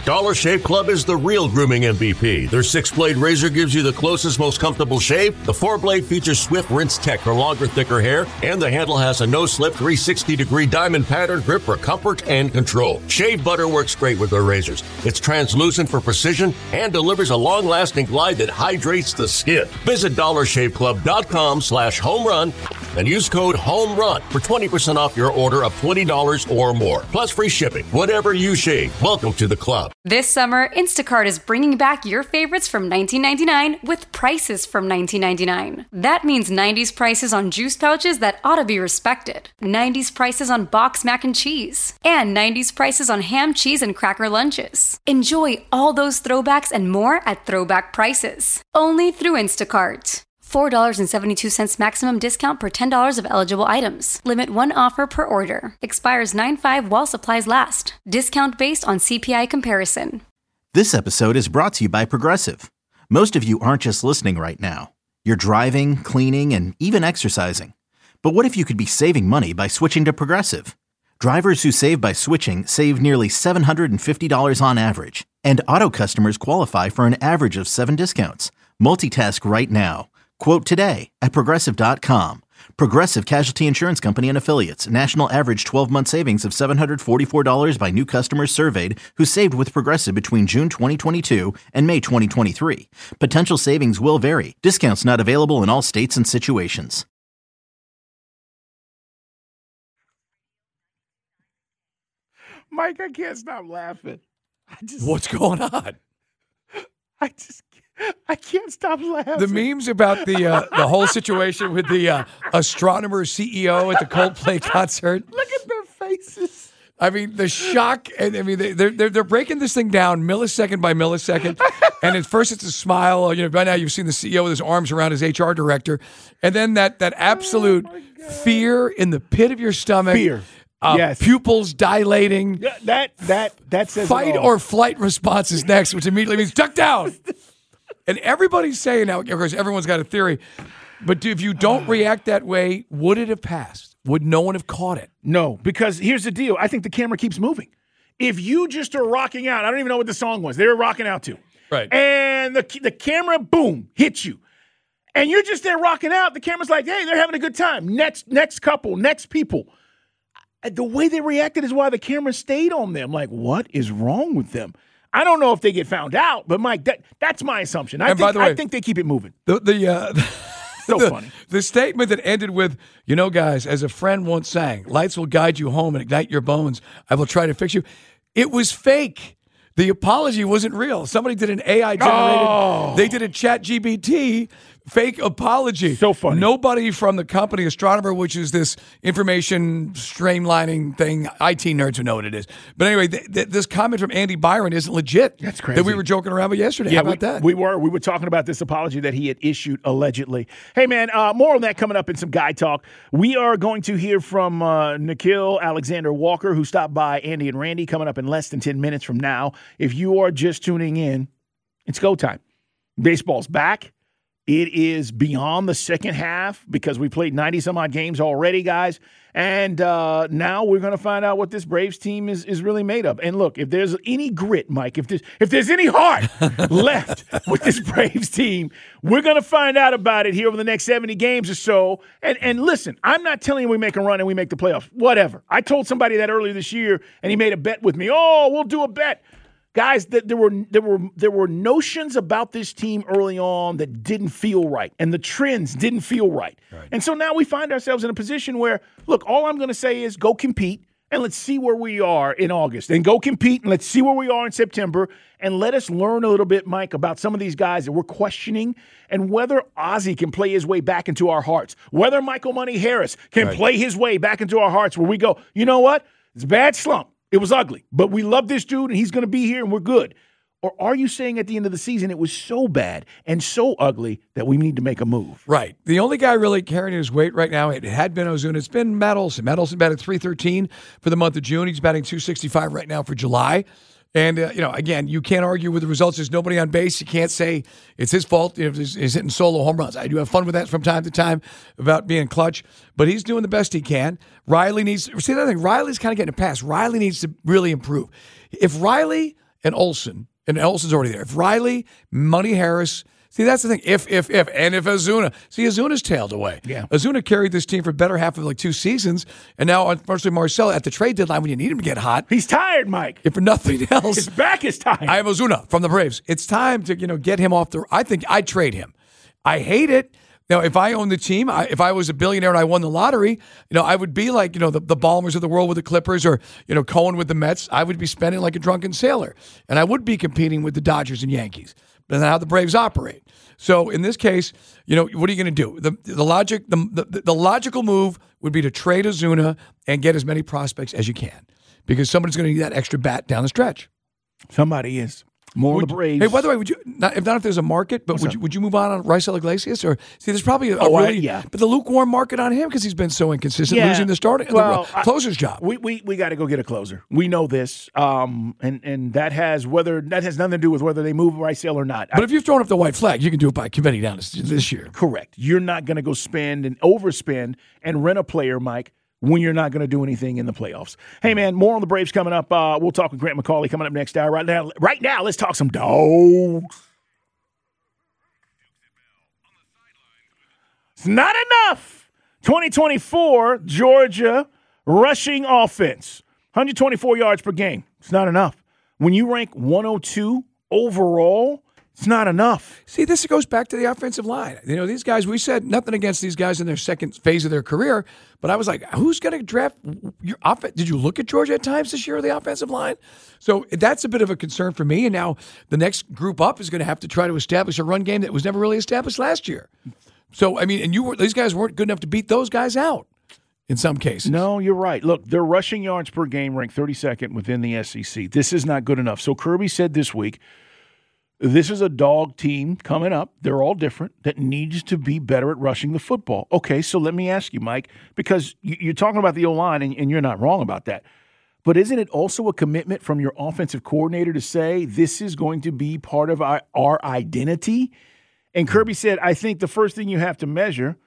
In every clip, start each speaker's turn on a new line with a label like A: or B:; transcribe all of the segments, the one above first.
A: Dollar Shave Club is the real grooming MVP. Their 6-blade razor gives you the closest, most comfortable shave. The 4-blade features Swift Rinse Tech for longer, thicker hair, and the handle has a no-slip 360-degree diamond pattern grip for comfort and control. Shave butter works great with their razors. It's translucent for precision and delivers a long-lasting glide that hydrates the skin. Visit DollarShaveClub.com/homerun and use code HOMERUN for 20% off your order of $20 or more. Plus free shipping. Whatever you shave, welcome to the club.
B: This summer, Instacart is bringing back your favorites from 1999 with prices from 1999. That means 90s prices on juice pouches that ought to be respected, 90s prices on boxed mac and cheese, and 90s prices on ham, cheese, and cracker lunches. Enjoy all those throwbacks and more at throwback prices. Only through Instacart. $4.72 maximum discount per $10 of eligible items. Limit 1 offer per order. Expires 9/5 while supplies last. Discount based on CPI comparison.
C: This episode is brought to you by Progressive. Most of you aren't just listening right now. You're driving, cleaning, and even exercising. But what if you could be saving money by switching to Progressive? Drivers who save by switching save nearly $750 on average. And auto customers qualify for an average of 7 discounts. Multitask right now. Quote today at Progressive.com. Progressive Casualty Insurance Company and Affiliates. National average 12-month savings of $744 by new customers surveyed who saved with Progressive between June 2022 and May 2023. Potential savings will vary. Discounts not available in all states and situations.
D: Mike, I can't stop laughing.
E: What's going on?
D: I can't stop laughing.
E: The memes about the whole situation with the astronomer CEO at the Coldplay concert.
D: Look at their faces.
E: I mean, the shock, and I mean, they're breaking this thing down millisecond by millisecond. And at first, it's a smile. You know, by now you've seen the CEO with his arms around his HR director, and then that absolute fear in the pit of your stomach.
D: Fear. Yes.
E: Pupils dilating.
D: That says
E: fight or flight response is next, which immediately means duck down. And everybody's saying now, of course, everyone's got a theory, but if you don't react that way, would it have passed? Would no one have caught it?
D: No, because here's the deal. I think the camera keeps moving. If you just are rocking out, I don't even know what the song was. They were rocking out to.
E: Right.
D: And the camera, boom, hits you. And you're just there rocking out. The camera's like, hey, they're having a good time. Next couple, next people. The way they reacted is why the camera stayed on them. Like, what is wrong with them? I don't know if they get found out, but Mike, that's my assumption. I think they keep it moving.
E: So
D: funny.
E: The statement that ended with, you know, guys, as a friend once sang, lights will guide you home and ignite your bones. I will try to fix you. It was fake. The apology wasn't real. Somebody did an AI generated. They did a ChatGPT fake apology.
D: So funny.
E: Nobody from the company Astronomer, which is this information streamlining thing, IT nerds who know what it is. But anyway, this comment from Andy Byron isn't legit.
D: That's crazy.
E: That we were joking around with yesterday.
D: Yeah,
E: How about that?
D: We were talking about this apology that he had issued allegedly. Hey, man, more on that coming up in some guy talk. We are going to hear from Nickeil Alexander-Walker, who stopped by Andy and Randy, coming up in less than 10 minutes from now. If you are just tuning in, it's go time. Baseball's back. It is beyond the second half because we played 90-some-odd games already, guys. And now we're going to find out what this Braves team is really made of. And look, if there's any grit, Mike, if there's any heart left with this Braves team, we're going to find out about it here over the next 70 games or so. And listen, I'm not telling you we make a run and we make the playoffs. Whatever. I told somebody that earlier this year, and he made a bet with me. Oh, we'll do a bet. Guys, there were notions about this team early on that didn't feel right, and the trends didn't feel right. And so now we find ourselves in a position where, look, all I'm going to say is go compete, and let's see where we are in August. And go compete, and let's see where we are in September, and let us learn a little bit, Mike, about some of these guys that we're questioning and whether Ozzie can play his way back into our hearts, whether Michael Money Harris can play his way back into our hearts where we go, you know what? It's a bad slump. It was ugly, but we love this dude, and he's going to be here, and we're good. Or are you saying at the end of the season it was so bad and so ugly that we need to make a move?
E: Right. The only guy really carrying his weight right now, it had been Ozuna. It's been Medelson. Medelson batted .313 for the month of June. He's batting .265 right now for July. And, again, you can't argue with the results. There's nobody on base. You can't say it's his fault if he's hitting solo home runs. I do have fun with that from time to time about being clutch, but he's doing the best he can. Riley needs – see, another thing, Riley's kind of getting a pass. Riley needs to really improve. If Riley and Olsen, and Olsen's already there. If Riley, Money Harris, see, that's the thing. If Azuna, Azuna's tailed away.
D: Yeah.
E: Azuna carried this team for the better half of like 2 seasons, and now, unfortunately, Marcel at the trade deadline when you need him to get hot.
D: He's tired, Mike.
E: If for nothing else,
D: His back is tired.
E: I have Azuna from the Braves. It's time to get him off the. I think I'd trade him. I hate it. Now, if I owned the team, if I was a billionaire and I won the lottery, I would be like, the Ballmers of the world with the Clippers or, Cohen with the Mets. I would be spending like a drunken sailor. And I would be competing with the Dodgers and Yankees. That's not how the Braves operate. So in this case, what are you going to do? The logical move would be to trade Azuna and get as many prospects as you can because somebody's going to need that extra bat down the stretch.
D: Somebody is. More of the Braves.
E: Hey, by the way, would you if there's a market, but would you move on Raisel Iglesias or see? There's probably but the lukewarm market on him because he's been so inconsistent, losing the starting the closer's job.
D: We got to go get a closer. We know this, and that has nothing to do with whether they move Raisel or not.
E: But if you've thrown up the white flag, you can do it by committee down this year.
D: Correct. You're not going to go spend and overspend and rent a player, Mike, when you're not going to do anything in the playoffs. Hey, man, more on the Braves coming up. We'll talk with Grant McCauley coming up next hour. Right now, let's talk some dogs. It's not enough. 2024 Georgia rushing offense, 124 yards per game. It's not enough. When you rank 102 overall, it's not enough.
E: See, this goes back to the offensive line. These guys, we said nothing against these guys in their second phase of their career, but I was like, who's going to draft your offense? Did you look at Georgia at times this year, the offensive line? So that's a bit of a concern for me. And now the next group up is going to have to try to establish a run game that was never really established last year. So, these guys weren't good enough to beat those guys out in some cases.
D: No, you're right. Look, their rushing yards per game ranked 32nd within the SEC. This is not good enough. So Kirby said this week, this is a dog team coming up. They're all different that needs to be better at rushing the football. Okay, so let me ask you, Mike, because you're talking about the O-line, and you're not wrong about that. But isn't it also a commitment from your offensive coordinator to say this is going to be part of our identity? And Kirby said, I think the first thing you have to measure,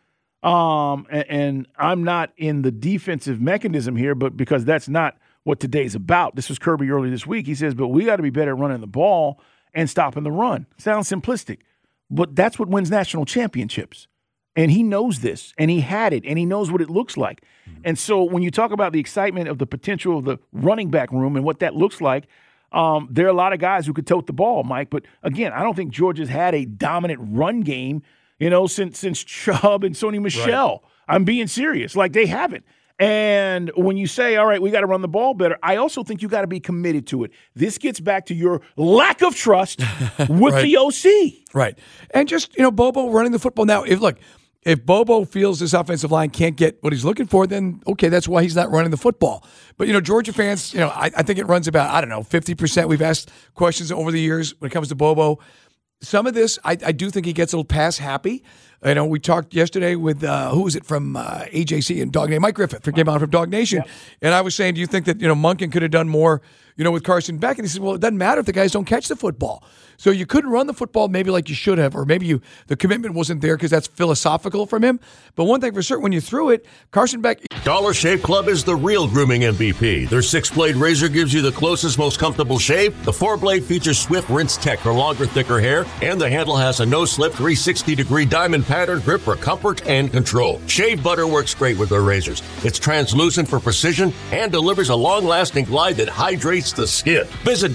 D: and I'm not in the defensive mechanism here, but because that's not what today's about. This was Kirby earlier this week. He says, but we got to be better at running the ball and stopping the run. Sounds simplistic, but that's what wins national championships. And he knows this, and he had it, and he knows what it looks like. And so when you talk about the excitement of the potential of the running back room and what that looks like, there are a lot of guys who could tote the ball, Mike. But again, I don't think Georgia's had a dominant run game, since Chubb and Sony Michel. Right. I'm being serious. Like, they haven't. And when you say, all right, we got to run the ball better, I also think you got to be committed to it. This gets back to your lack of trust with the OC.
E: Right. And just, Bobo running the football. Now, if Bobo feels this offensive line can't get what he's looking for, then, okay, that's why he's not running the football. But, Georgia fans, I think it runs about, 50%. We've asked questions over the years when it comes to Bobo. Some of this, I do think he gets a little pass happy. We talked yesterday with, who was it from AJC and Dog Nation? Mike Griffith came on from Dog Nation. Yep. And I was saying, do you think that, Monken could have done more, with Carson Beck? And he said, well, it doesn't matter if the guys don't catch the football. So you couldn't run the football maybe like you should have, or maybe the commitment wasn't there because that's philosophical from him. But one thing for certain, when you threw it, Carson Beck.
A: Dollar Shave Club is the real grooming MVP. Their 6-blade razor gives you the closest, most comfortable shave. The 4-blade features swift rinse tech for longer, thicker hair, and the handle has a no-slip 360-degree diamond pattern grip for comfort and control. Shave butter works great with their razors. It's translucent for precision and delivers a long-lasting glide that hydrates the skin. Visit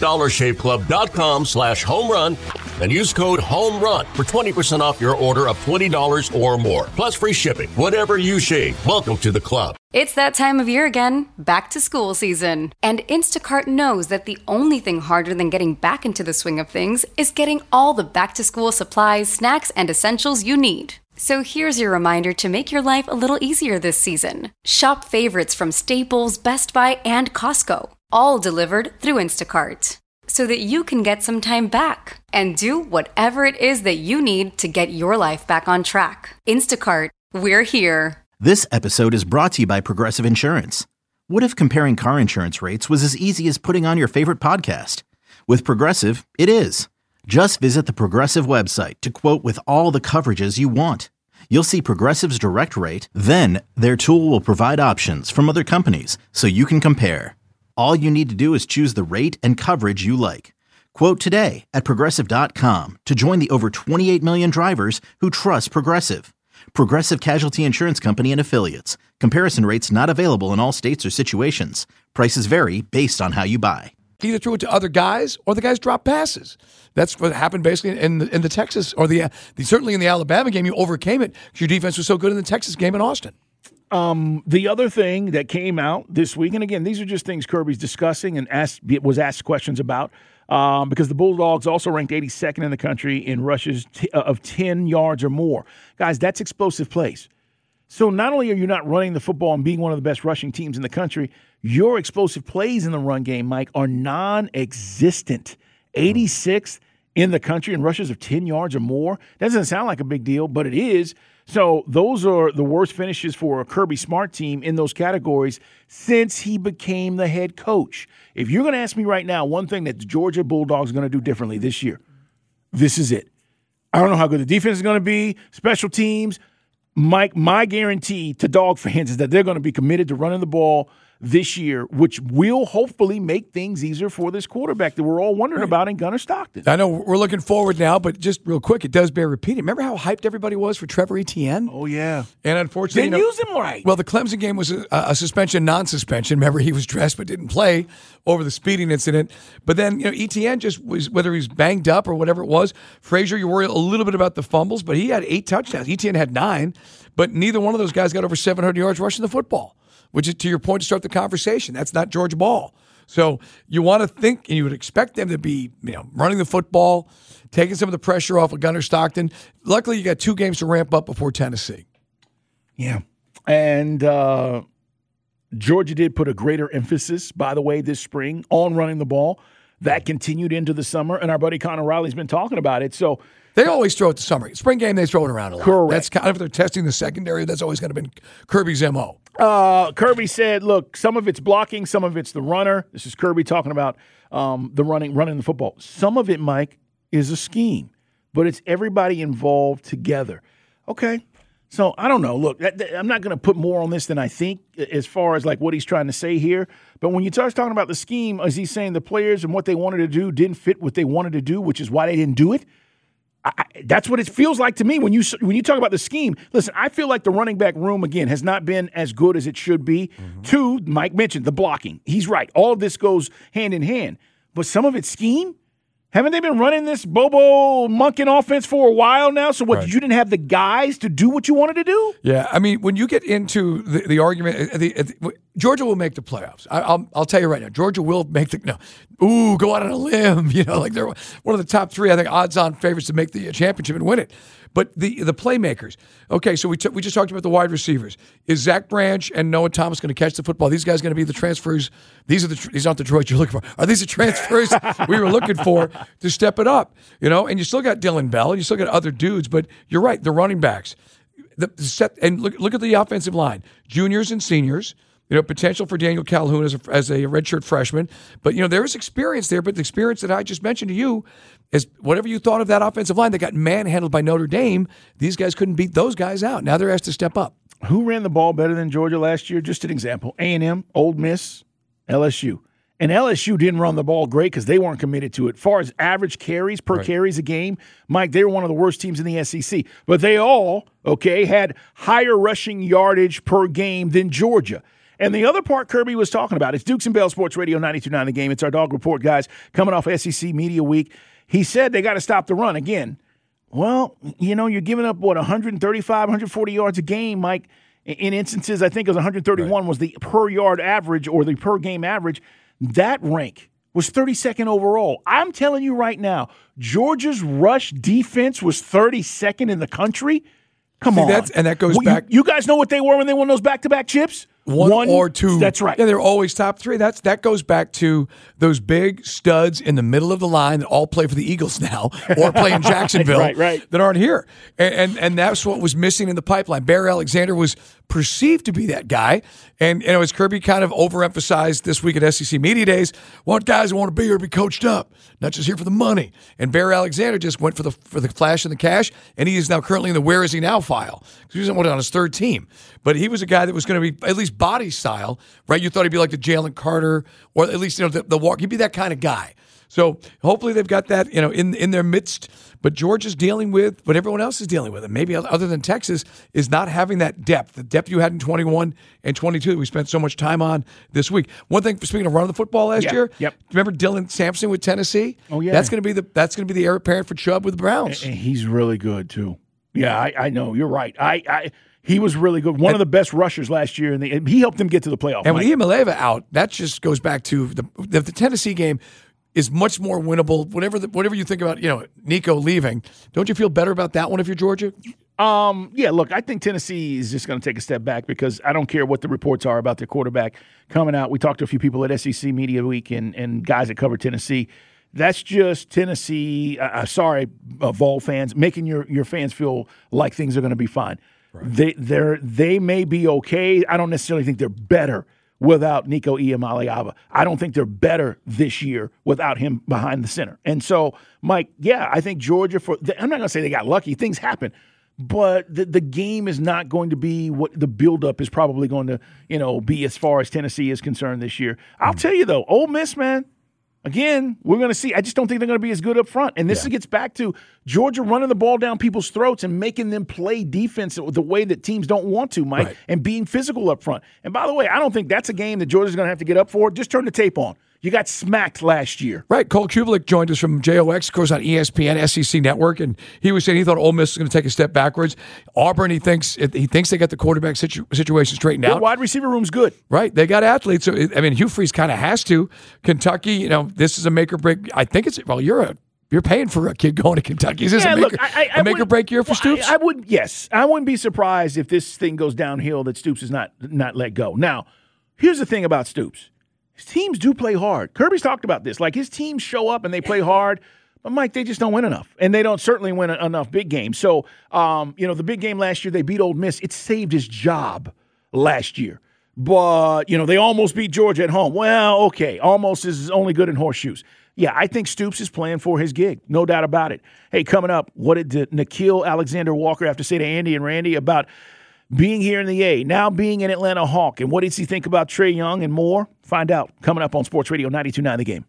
A: DollarShaveClub.com/home run and use code HOMERUN for 20% off your order of $20 or more. Plus free shipping. Whatever you shave, welcome to the club.
B: It's that time of year again, back to school season. And Instacart knows that the only thing harder than getting back into the swing of things is getting all the back-to-school supplies, snacks, and essentials you need. So here's your reminder to make your life a little easier this season. Shop favorites from Staples, Best Buy, and Costco, all delivered through Instacart, so that you can get some time back and do whatever it is that you need to get your life back on track. Instacart, we're here.
C: This episode is brought to you by Progressive Insurance. What if comparing car insurance rates was as easy as putting on your favorite podcast? With Progressive, it is. Just visit the Progressive website to quote with all the coverages you want. You'll see Progressive's direct rate, then their tool will provide options from other companies so you can compare. All you need to do is choose the rate and coverage you like. Quote today at Progressive.com to join the over 28 million drivers who trust Progressive. Progressive Casualty Insurance Company and Affiliates. Comparison rates not available in all states or situations. Prices vary based on how you buy.
E: Either threw it to other guys or the guys dropped passes. That's what happened basically in the Texas or certainly in the Alabama game. You overcame it because your defense was so good in the Texas game in Austin.
D: The other thing that came out this week, and again, these are just things Kirby's discussing and was asked questions about, because the Bulldogs also ranked 82nd in the country in rushes of 10 yards or more. Guys, that's explosive plays. So not only are you not running the football and being one of the best rushing teams in the country, your explosive plays in the run game, Mike, are non-existent. 86th in the country in rushes of 10 yards or more. That doesn't sound like a big deal, but it is. So those are the worst finishes for a Kirby Smart team in those categories since he became the head coach. If you're going to ask me right now, one thing that the Georgia Bulldogs are going to do differently this year, this is it. I don't know how good the defense is going to be, special teams. Mike, my guarantee to Dog fans is that they're going to be committed to running the ball this year, which will hopefully make things easier for this quarterback that we're all wondering about in Gunnar Stockton.
E: I know we're looking forward now, but just real quick, it does bear repeating. Remember how hyped everybody was for Trevor Etienne?
D: Oh, yeah.
E: And unfortunately,
D: didn't use him right.
E: Well, the Clemson game was a suspension, non-suspension. Remember, he was dressed but didn't play over the speeding incident. But then, Etienne just was, whether he was banged up or whatever it was. Frazier, you worry a little bit about the fumbles, but he had 8 touchdowns. Etienne had 9, but neither one of those guys got over 700 yards rushing the football, which is, to your point, to start the conversation. That's not Georgia ball. So you want to think, and you would expect them to be, running the football, taking some of the pressure off of Gunnar Stockton. Luckily, you got 2 games to ramp up before Tennessee.
D: Yeah. And Georgia did put a greater emphasis, by the way, this spring on running the ball. That continued into the summer, and our buddy Connor Riley's been talking about it. So
E: they always throw it the summer. Spring game, they throw it around a lot.
D: Correct.
E: That's kind of, if they're testing the secondary, that's always going to be Kirby's MO.
D: Kirby said, look, some of it's blocking, some of it's the runner. This is Kirby talking about the running the football. Some of it, Mike, is a scheme, but it's everybody involved together. Okay. So I don't know. Look, I'm not going to put more on this than I think as far as like what he's trying to say here. But when you start talking about the scheme, is he saying the players and what they wanted to do didn't fit what they wanted to do, which is why they didn't do it? That's what it feels like to me when you talk about the scheme. Listen, I feel like the running back room, again, has not been as good as it should be. Mm-hmm. 2, Mike mentioned the blocking. He's right. All of this goes hand in hand. But some of it's scheme. Haven't they been running this Bobo Monken offense for a while now? So what, right. You didn't have the guys to do what you wanted to do?
E: Yeah, I mean, when you get into the argument, Georgia will make the playoffs. I'll tell you right now, Georgia will make go out on a limb. Like they're one of the top 3, I think, odds-on favorites to make the championship and win it. But the playmakers. Okay, so we just talked about the wide receivers. Is Zach Branch and Noah Thomas going to catch the football? These guys going to be the transfers? These aren't the Detroit you're looking for. Are these the transfers we were looking for to step it up? And you still got Dylan Bell, and you still got other dudes. But you're right, the running backs. And look at the offensive line. Juniors and seniors. Potential for Daniel Calhoun as a redshirt freshman. But, there is experience there. But the experience that I just mentioned to you is whatever you thought of that offensive line that got manhandled by Notre Dame, these guys couldn't beat those guys out. Now they're asked to step up.
D: Who ran the ball better than Georgia last year? Just an example. A&M, Ole Miss, LSU. And LSU didn't run the ball great because they weren't committed to it. As far as average carries per carries a game, Mike, they were one of the worst teams in the SEC. But they all, had higher rushing yardage per game than Georgia. And the other part Kirby was talking about, it's Dukes and Bell Sports Radio 92.9 The Game. It's our Dog Report, guys, coming off SEC Media Week. He said they got to stop the run. Again, well, you're giving up, 135, 140 yards a game, Mike. In instances, I think it was 131 was the per yard average or the per game average. That rank was 32nd overall. I'm telling you right now, Georgia's rush defense was 32nd in the country. Come on.
E: And that goes back.
D: You guys know what they were when they won those back-to-back chips?
E: One or 2.
D: That's right.
E: Yeah, they're always top 3. That goes back to those big studs in the middle of the line that all play for the Eagles now or play in Jacksonville
D: right.
E: that aren't here. And that's what was missing in the pipeline. Bear Alexander was perceived to be that guy. And as Kirby kind of overemphasized this week at SEC Media Days, want guys who want to be here to be coached up, not just here for the money. And Bear Alexander just went for the flash and the cash, and he is now currently in the where is he now file. He was on his 3rd team. But he was a guy that was going to be at least body style, right? You thought he'd be like the Jalen Carter, or at least the walk. He'd be that kind of guy. So hopefully they've got that, in their midst. But Georgia's dealing with what everyone else is dealing with. And maybe other than Texas is not having that depth, the depth you had in 21 and 22 that we spent so much time on this week. One thing, speaking of running the football last year, remember Dylan Sampson with Tennessee? Oh, yeah. That's going to be the heir apparent for Chubb with the Browns.
D: And he's really good, too. Yeah, I know. You're right. He was really good. One of the best rushers last year, and he helped them get to the playoff.
E: And with Iamaleava out, that just goes back to the Tennessee game is much more winnable. Whatever you think about, Nico leaving, don't you feel better about that one if you're Georgia?
D: Yeah, look, I think Tennessee is just going to take a step back because I don't care what the reports are about their quarterback coming out. We talked to a few people at SEC Media Week and guys that cover Tennessee. That's just Tennessee, Vol fans, making your fans feel like things are going to be fine. Right. They may be okay. I don't necessarily think they're better without Nico Iamaleava. I don't think they're better this year without him behind the center. And so, Mike, I think Georgia, I'm not going to say they got lucky. Things happen. But the game is not going to be what the buildup is probably going to, be as far as Tennessee is concerned this year. I'll tell you, though, Ole Miss, man, again, we're going to see. I just don't think they're going to be as good up front. And this gets back to Georgia running the ball down people's throats and making them play defense the way that teams don't want to, Mike, and being physical up front. And by the way, I don't think that's a game that Georgia's going to have to get up for. Just turn the tape on. You got smacked last year.
E: Right. Cole Kubelik joined us from JOX, of course, on ESPN, SEC Network, and he was saying he thought Ole Miss is going to take a step backwards. Auburn, he thinks they got the quarterback situation straightened out.
D: The wide receiver room's good.
E: Right. They got athletes. So, Hugh Freeze kind of has to. Kentucky, this is a make or break. I think you're paying for a kid going to Kentucky. Is this a make or break year for Stoops?
D: I wouldn't be surprised if this thing goes downhill that Stoops is not let go. Now, here's the thing about Stoops. His teams do play hard. Kirby's talked about this. Like, his teams show up and they play hard, but, Mike, they just don't win enough. And they don't certainly win enough big games. So, the big game last year, they beat Ole Miss. It saved his job last year. But, they almost beat Georgia at home. Well, okay, almost is only good in horseshoes. Yeah, I think Stoops is playing for his gig. No doubt about it. Hey, coming up, what did Nickeil Alexander-Walker have to say to Andy and Randy about being here in the A, now being an Atlanta Hawk, and what does he think about Trae Young and more? Find out coming up on Sports Radio 92.9 The Game.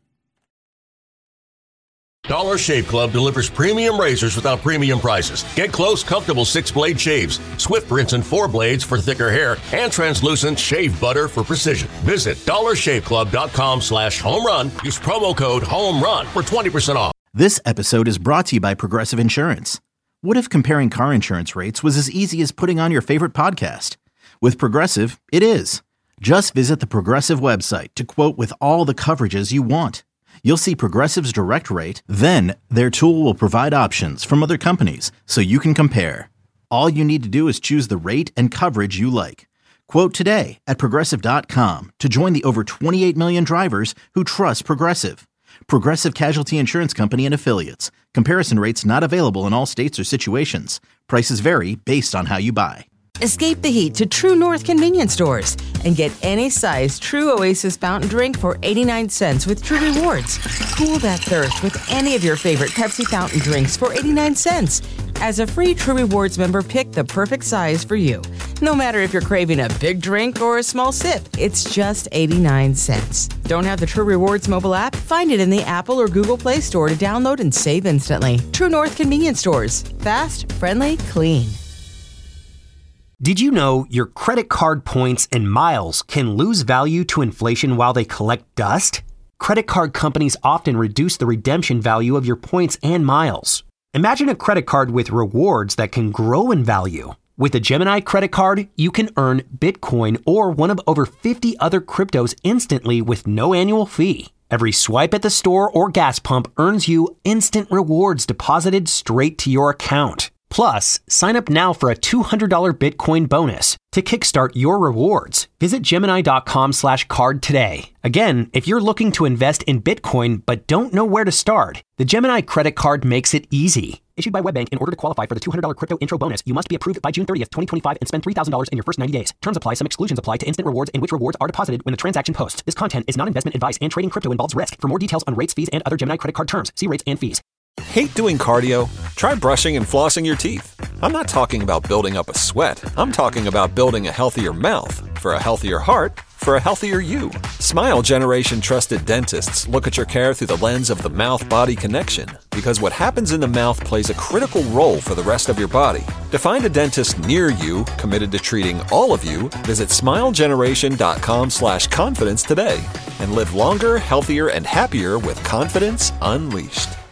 A: Dollar Shave Club delivers premium razors without premium prices. Get close, comfortable 6-blade shaves, swift rinse and 4 blades for thicker hair, and translucent shave butter for precision. Visit dollarshaveclub.com/home-run. Use promo code HOME-RUN for 20% off.
C: This episode is brought to you by Progressive Insurance. What if comparing car insurance rates was as easy as putting on your favorite podcast? With Progressive, it is. Just visit the Progressive website to quote with all the coverages you want. You'll see Progressive's direct rate, then their tool will provide options from other companies so you can compare. All you need to do is choose the rate and coverage you like. Quote today at Progressive.com to join the over 28 million drivers who trust Progressive. Progressive Casualty Insurance Company and Affiliates. Comparison rates not available in all states or situations. Prices vary based on how you buy.
F: Escape the heat to True North convenience stores and get any size True Oasis fountain drink for 89 cents with True Rewards. Cool that thirst with any of your favorite Pepsi fountain drinks for 89 cents. As a free True Rewards member, pick the perfect size for you. No matter if you're craving a big drink or a small sip, it's just 89 cents. Don't have the True Rewards mobile app? Find it in the Apple or Google Play Store to download and save instantly. True North convenience stores. Fast, friendly, clean.
G: Did you know your credit card points and miles can lose value to inflation while they collect dust? Credit card companies often reduce the redemption value of your points and miles. Imagine a credit card with rewards that can grow in value. With a Gemini credit card, you can earn Bitcoin or one of over 50 other cryptos instantly with no annual fee. Every swipe at the store or gas pump earns you instant rewards deposited straight to your account. Plus, sign up now for a $200 Bitcoin bonus to kickstart your rewards. Visit Gemini.com/card today. Again, if you're looking to invest in Bitcoin but don't know where to start, the Gemini credit card makes it easy. Issued by WebBank, in order to qualify for the $200 crypto intro bonus, you must be approved by June 30th, 2025 and spend $3,000 in your first 90 days. Terms apply. Some exclusions apply to instant rewards in which rewards are deposited when the transaction posts. This content is not investment advice and trading crypto involves risk. For more details on rates, fees, and other Gemini credit card terms, see rates and fees.
H: Hate doing cardio? Try brushing and flossing your teeth. I'm not talking about building up a sweat. I'm talking about building a healthier mouth for a healthier heart for a healthier you. Smile Generation trusted dentists look at your care through the lens of the mouth-body connection, because what happens in the mouth plays a critical role for the rest of your body. To find a dentist near you committed to treating all of you, visit smilegeneration.com/confidence today and live longer, healthier, and happier with confidence unleashed.